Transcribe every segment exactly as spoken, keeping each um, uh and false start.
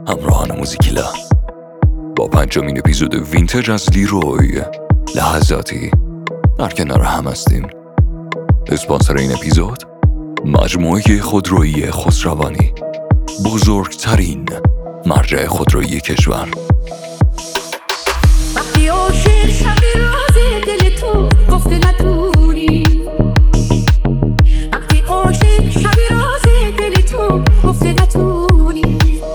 همراهان موزیکیلا با پنجمین اپیزود وینتج از لیروی لحظاتی در کنار هم هستیم. اسپانسر این اپیزود مجموعه خودرویی خسروانی، بزرگترین مرجع خودرویی کشور. وقتی عاشق شبی راز دل تو گفته ندونی، وقتی عاشق شبی راز دل تو گفته ندونی،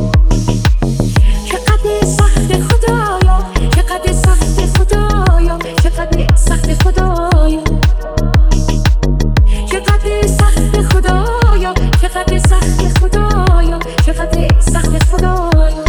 چقدر سخت خدایا، چقدر سخت خدایا، چقدر سخت خدایا، چقدر سخت خدایا، چقدر سخت خدایا، چقدر سخت خدایا.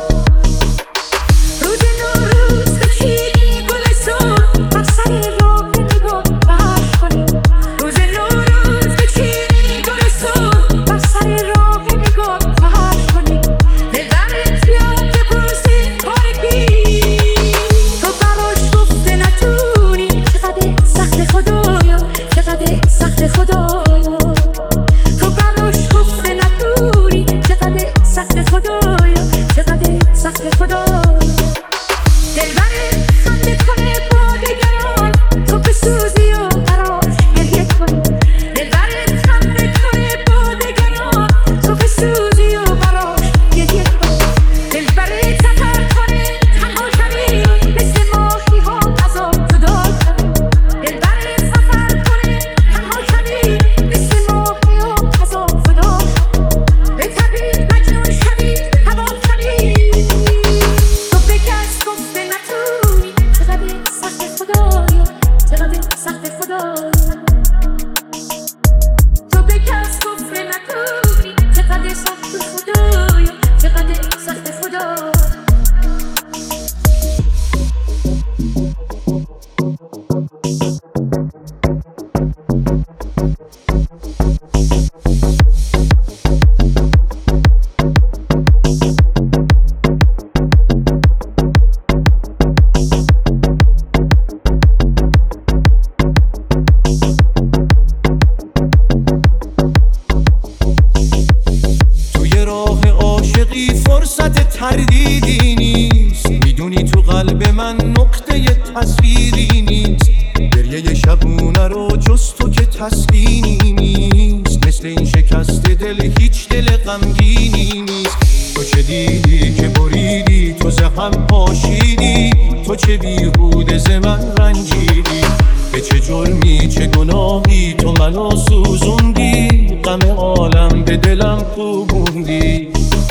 تردیدی نیست، میدونی تو قلب من نقطه تصویری نیست. گریه شبونه رو جز تو که تسکینی نیست، مثل این شکست دل هیچ دل غمگینی نیست. تو چه دیدی که بریدی، تو زخم پاشیدی، تو چه بیهوده ز من رنجیدی. به چه جرمی چه گناهی تو منو سوزوندی، غم عالم به دلم کوبوندی.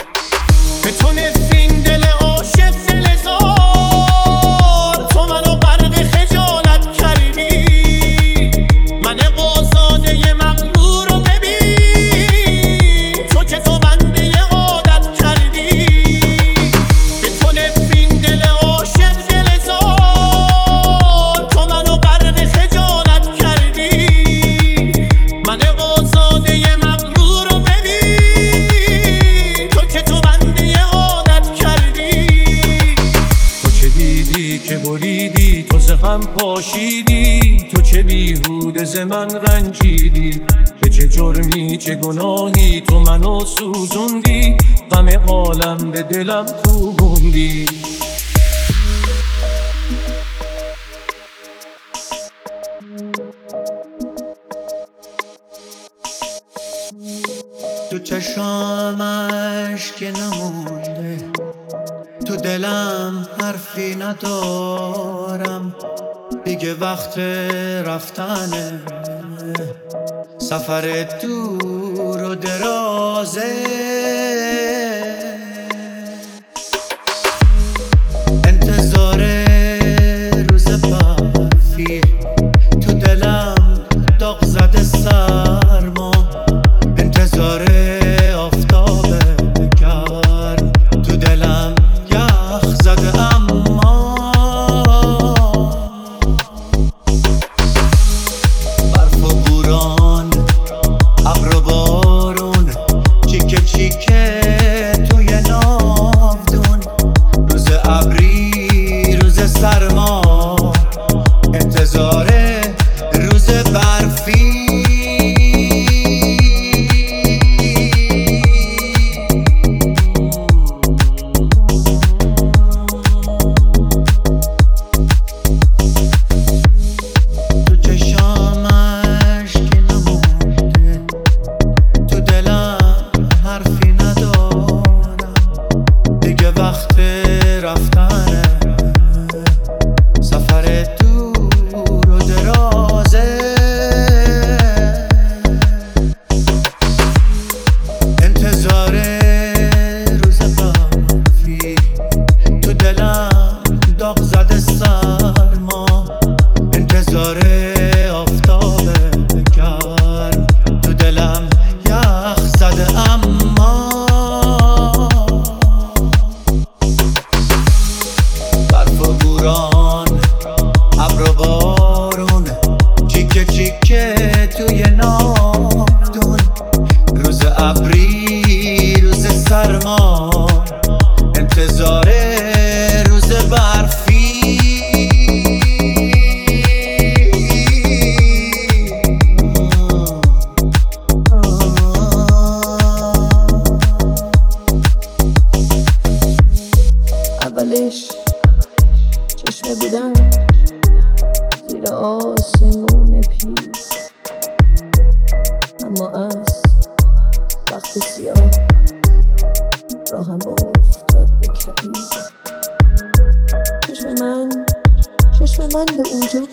به تو نفرین دل عاشق دل زار، تو منو غرق خجالت کردی. من قاصاده مغرور رو ببین، تو که تو بنده عادت کردی. به تو نفرین دل عاشق دل زار، تو منو غرق خجالت کردی. من قاصاده مغرور رو ببین، تو که تو که بریدی، تو زخم پاشیدی، تو چه بیهوده ز من رنجیدی. به چه جرمی چه گناهی تو منو سوزوندی، غم عالم به دلم کوبوندی. تو چشام اشک نمونده، تو دلم حرفی ندارم، دیگه وقت رفتنه. سفر دور و درازه، انتظار روز برفی، تو دلم داغ زده سرما، انتظار آفتاب گرم، تو دلم اما برف و بوران، ابر و بارون، چیکه چیکه اما از وقت سیاه راهم افتاد به کبیر. چشم من چشم من به اونجا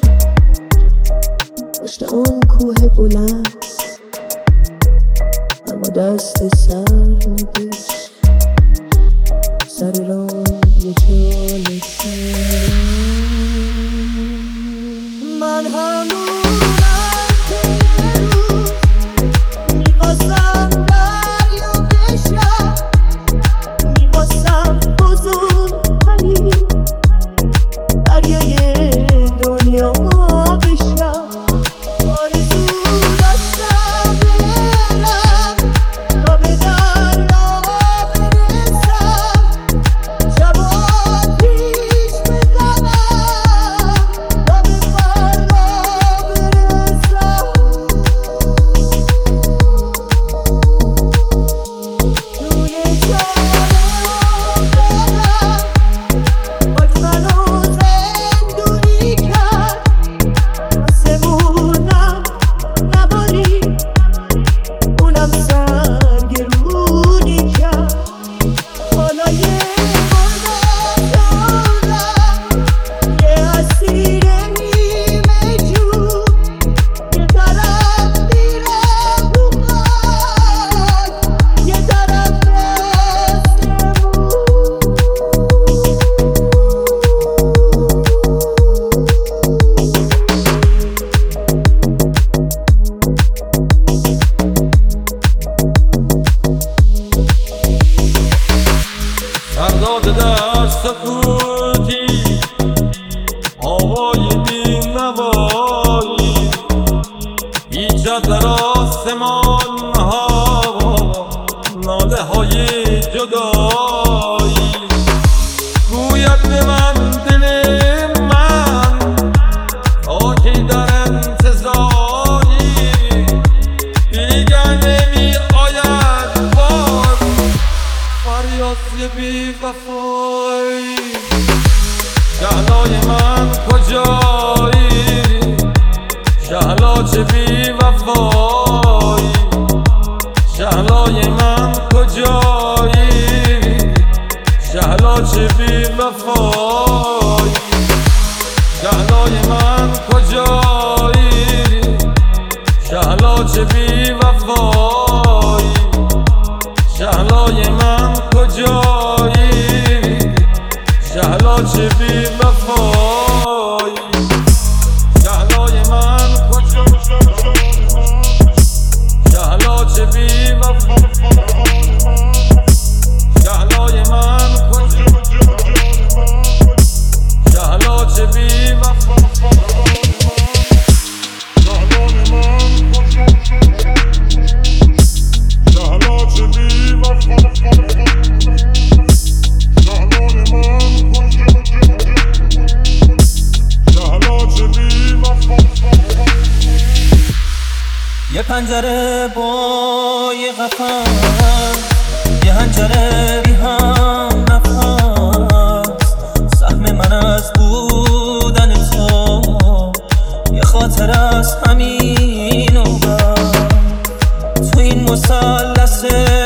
پشت اون کوه بلند، اما دست سر نگشت سر راه جالسه. من همونم که یه روز میخواستم دریا بشم، میخواستم بزرگترین دریای دنیا بشم. آرزو داشتم برم تا به دریا برسم، شبا پیش بزنم تا به فردا برسم. توی چاه برم خاک منو زندونی کرد، آسمونم نباری اونم سرگرونی کرد. بالای بالا شدم یه اسیر نیمه جون، یه طرف میرم رو خاک یه طرف مثل مون. سرداد در سکوتی آوای بی نوایی، ایجاد در آسمان ها ناله های جدایی. گوید به من دل من آکی در انتظاری، دیگر نمی آید باز فریاد بی وفایی. شهلای من کجایی؟ شهلا چه بی وفایی. شهلای من کجایی؟ شهلا چه بی وفایی. شهلای من کجایی؟ شهلا چه بی وفایی. شهلای من کجایی؟ شهلا چه بی وفایی. شهلای من کجایی؟ شهلا چه بی وفایی. شهلای من کجایی؟ شهلا چه بی وفایی. یه پنجره با یه قفس، یه حنجره بی هم نفس. سهم من از بودن تو یه خاطر از همین و بس. تو این مثلث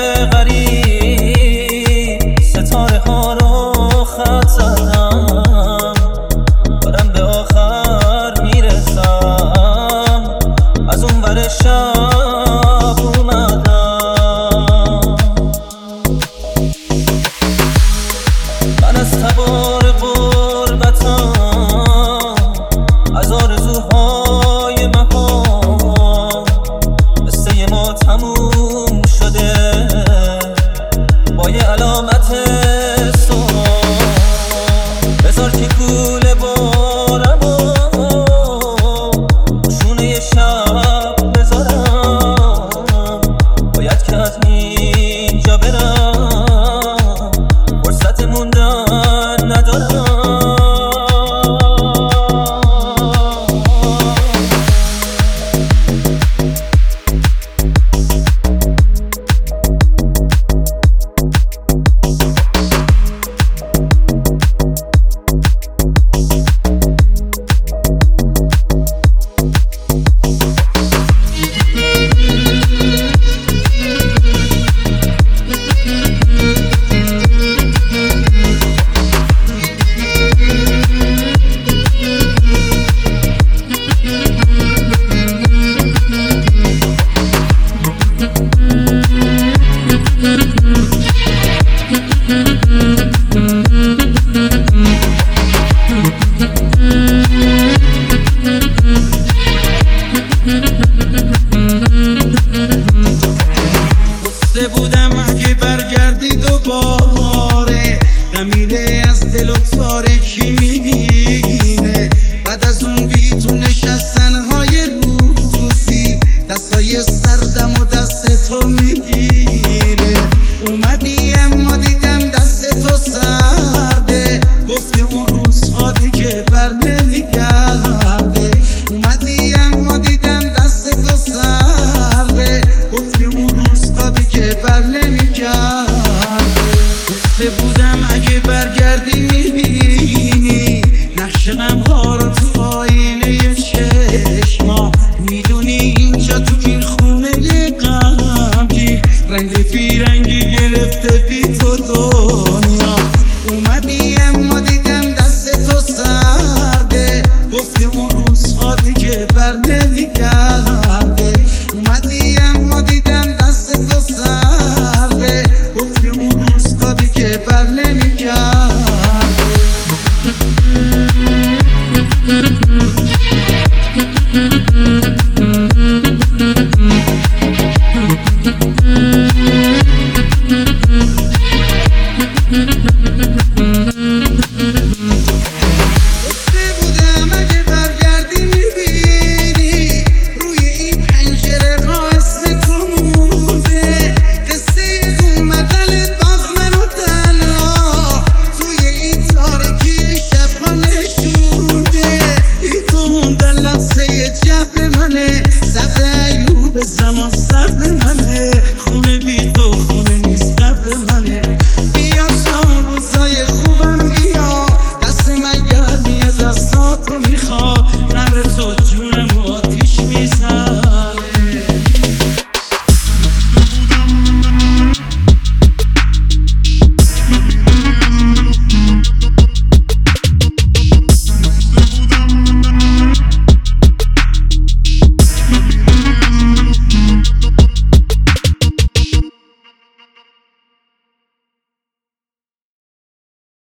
غریب ستاره ها رو خط زدم، دارم به آخر میرسم. از اون ور شب اومدم، من از تبار غربتم، از آرزوهای مهان. قصه ما تموم شده با یه علامت سوال. بذار که کوله بارم و شونه یه شب بذارم، زمان